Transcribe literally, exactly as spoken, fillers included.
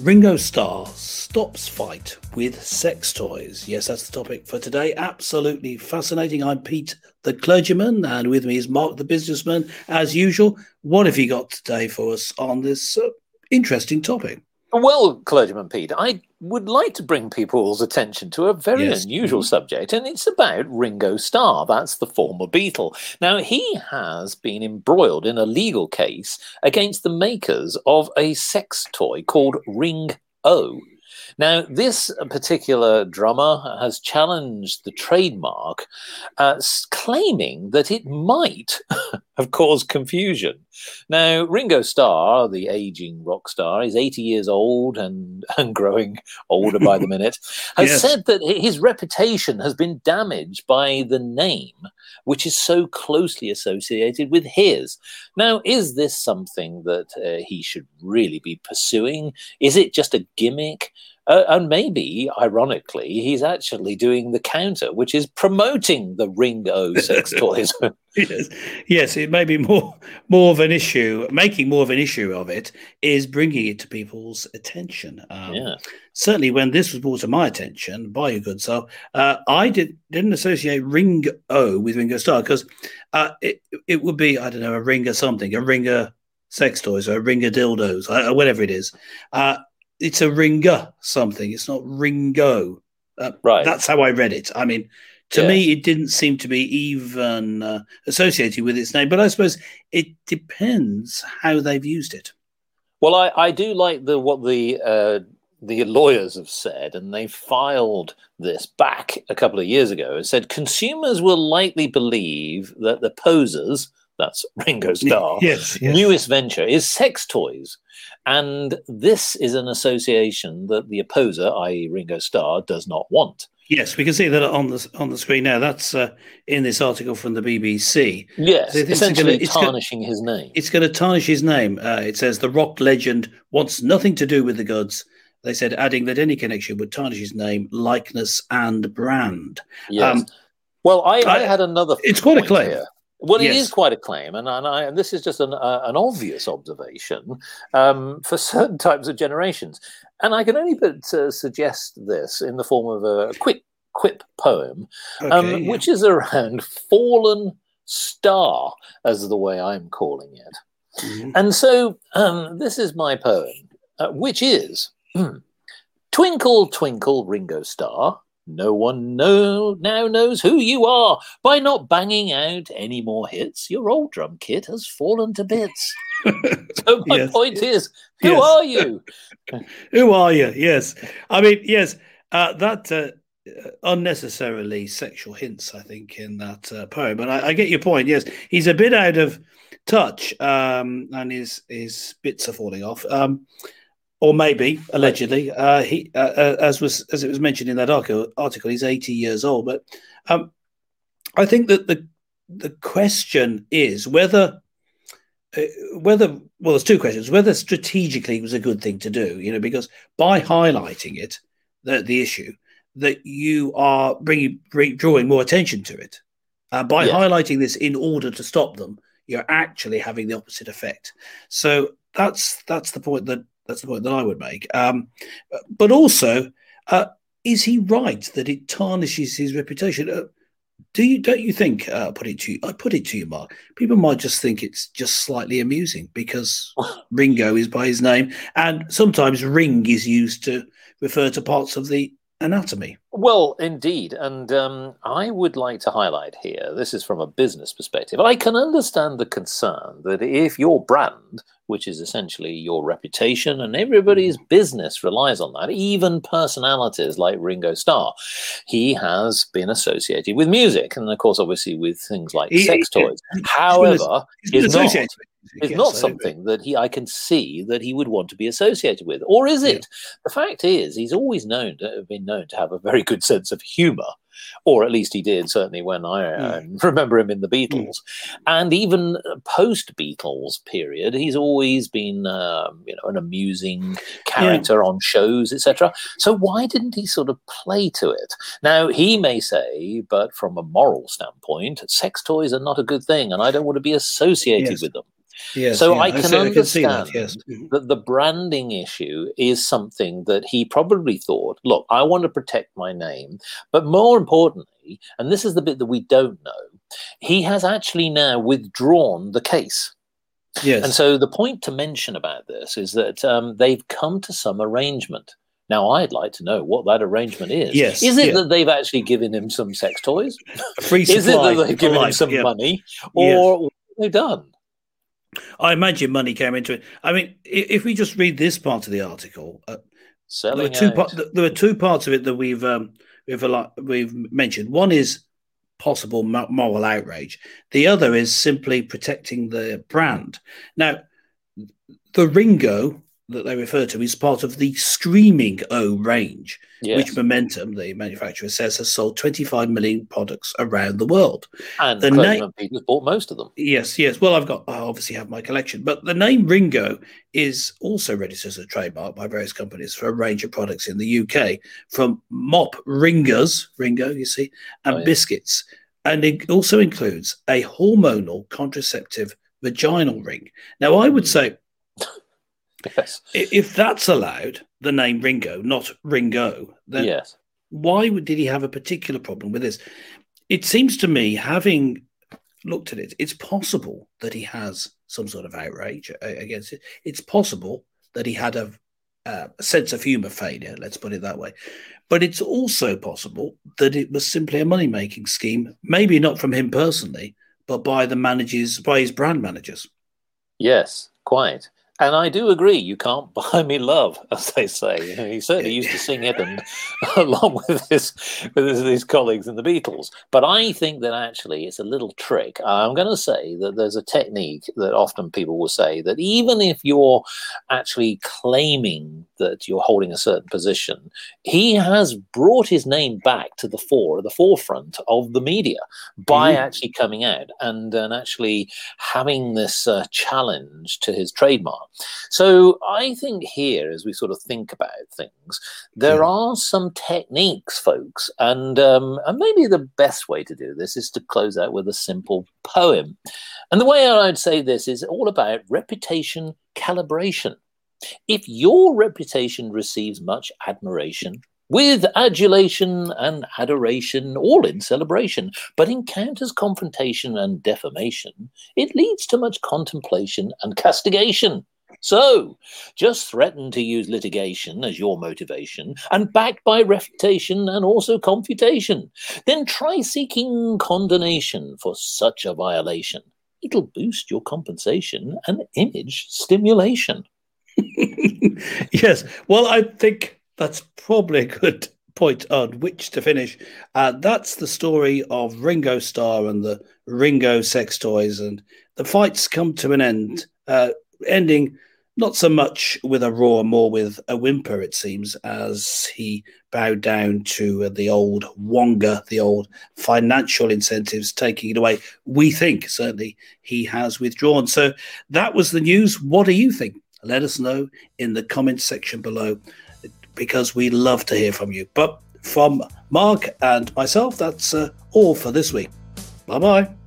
Ringo Starr stops fight with sex toys. Yes, that's the topic for today. Absolutely fascinating. I'm Pete, the clergyman, and with me is Mark, the businessman. As usual, what have you got today for us on this uh, interesting topic? Well, clergyman Pete, I would like to bring people's attention to a very Yes. unusual Mm-hmm. subject, and it's about Ringo Starr. That's the former Beatle. Now, he has been embroiled in a legal case against the makers of a sex toy called Ring O. Now, this particular drummer has challenged the trademark, uh, claiming that it might have caused confusion. Now, Ringo Starr, the aging rock star, is eighty years old and, and growing older by the minute, has Yes. said that his reputation has been damaged by the name, which is so closely associated with his. Now, is this something that uh, he should really be pursuing? Is it just a gimmick? Uh, and maybe, ironically, he's actually doing the counter, which is promoting the Ringo sex toys. Yes, yes, it may be more more of an issue. Making more of an issue of it is bringing it to people's attention. Um, Yeah. Certainly, when this was brought to my attention by you, good self, uh, I did didn't associate Ring O with Ringo Starr because uh, it it would be I don't know a Ringer something, a Ringer sex toys or a Ringer dildos, or whatever it is. Uh, it's a Ringer something. It's not Ringo. Uh, Right. That's how I read it. I mean. To Yeah. me, it didn't seem to be even uh, associated with its name, but I suppose it depends how they've used it. Well, I, I do like the what the uh, the lawyers have said, and they filed this back a couple of years ago. It said consumers will likely believe that the posers, that's Ringo Starr, Yes, yes. newest venture is sex toys. And this is an association that the opposer, that is. Ringo Starr, does not want. Yes, we can see that on the on the screen now. That's uh, in this article from the B B C. Yes, So it's essentially gonna- it's tarnishing his name. It's going to tarnish his name. Uh, it says the rock legend wants nothing to do with the goods. They said, adding that any connection would tarnish his name, likeness, and brand. Yes. Um, well, I, I I- had another. it's quite a point claim. here. Well, it Yes. is quite a claim, and and, I, and this is just an uh, an obvious observation um, for certain types of generations. And I can only but uh, suggest this in the form of a quick quip poem, okay, um, yeah. which is around fallen star, as the way I'm calling it. Mhm. And so um, this is my poem, uh, which is Twinkle, twinkle, Ringo Starr. No one know, now knows who you are. By not banging out any more hits, your old drum kit has fallen to bits. So my Yes. point is, who Yes. are you? Who are you? Yes. I mean, yes, uh, that uh, unnecessarily sexual hints, I think, in that uh, poem. But I, I get your point. Yes, he's a bit out of touch um, and his, his bits are falling off. Um, or maybe, allegedly, uh, he, uh, uh, as was as it was mentioned in that article, article he's eighty years old. But um, I think that the the question is whether uh, whether well, there's two questions: whether strategically it was a good thing to do, you know, because by highlighting it, the the issue that you are bringing bring, drawing more attention to it uh, by Yeah. highlighting this in order to stop them, you're actually having the opposite effect. So that's that's the point that. That's the point that I would make. Um, but also, uh, is he right that it tarnishes his reputation? Uh, do you don't you think? Uh, put it to you. I put it to you, Mark. People might just think it's just slightly amusing because Ringo is by his name, and sometimes ring is used to refer to parts of the anatomy. Well, indeed. And um, I would like to highlight here, this is from a business perspective. I can understand the concern that if your brand, which is essentially your reputation, and everybody's business relies on that, even personalities like Ringo Starr, he has been associated with music. And of course, obviously, with things like He- sex he- toys. he's However, He's been is not. associated with music, It's yes, not I agree. something that he I can see that he would want to be associated with. Or is it? The fact is, he's always known to have been known to have a very good sense of humor, or at least he did, certainly when I uh, remember him in the Beatles. And even post-Beatles period, he's always been um, you know, an amusing character on shows, et cetera. So why didn't he sort of play to it? Now, he may say, but from a moral standpoint, sex toys are not a good thing, and I don't want to be associated Yes. with them. Yes, So yeah, I I can see- I can see understand that, yes. Mhm. that the branding issue is something that he probably thought, look, I want to protect my name. But more importantly, and this is the bit that we don't know, he has actually now withdrawn the case. Yes. And so the point to mention about this is that um, they've come to some arrangement. Now, I'd like to know what that arrangement is. Yes, Is it yeah. that they've actually given him some sex toys? A free Is it supply that they've for given him life, some yeah. money? Yes. Or what have they done? I imagine money came into it. I mean, i- if we just read this part of the article, uh, there were Selling two out. par- there were two parts of it that we've um, we've a lot, we've mentioned. One is possible mo- moral outrage. The other is simply protecting the brand. Now, the Ringo that they refer to is part of the Screaming O range, Yes. which Momentum, the manufacturer, says has sold twenty-five million products around the world. And The Clayton na- and Peters bought most of them. Yes, yes. Well, I've got, I obviously have my collection, but the name Ringo is also registered as a trademark by various companies for a range of products in the U K, from mop ringers, Ringo, you see, and Oh, yeah. biscuits. And it also includes a hormonal contraceptive vaginal ring. Now, I would say Yes. i- if that's allowed, the name Ringo, not Ringo, then Yes. why would, did he have a particular problem with this? It seems to me, having looked at it, it's possible that he has some sort of outrage uh, against it. It's possible that he had a, uh, a sense of humour failure, let's put it that way. But it's also possible that it was simply a money-making scheme, maybe not from him personally, but by the managers, by his brand managers. Yes, quite. And I do agree, you can't buy me love, as they say. You know, he certainly used to sing it, and along with his with his, his colleagues in the Beatles. But I think that actually it's a little trick. I'm going to say that there's a technique that often people will say that even if you're actually claiming that you're holding a certain position, he has brought his name back to the fore, the forefront of the media by Mhm. actually coming out and, and actually having this uh, challenge to his trademark. So I think here, as we sort of think about things, there Yeah. are some techniques, folks, and um, and maybe the best way to do this is to close out with a simple poem. And the way I'd say this is all about reputation calibration. If your reputation receives much admiration, with adulation and adoration, all in celebration, but encounters confrontation and defamation, it leads to much contemplation and castigation. So, just threaten to use litigation as your motivation, and backed by refutation and also confutation. Then try seeking condonation for such a violation. It'll boost your compensation and image stimulation. Yes. Well, I think that's probably a good point on which to finish. Uh, that's the story of Ringo Starr and the Ringo sex toys, and the fights come to an end, uh, ending not so much with a roar, more with a whimper, it seems, as he bowed down to uh, the old Wonga, the old financial incentives taking it away. We think, certainly, he has withdrawn. So that was the news. What do you think? Let us know in the comments section below, because we love to hear from you. But from Mark and myself, that's uh, all for this week. Bye-bye.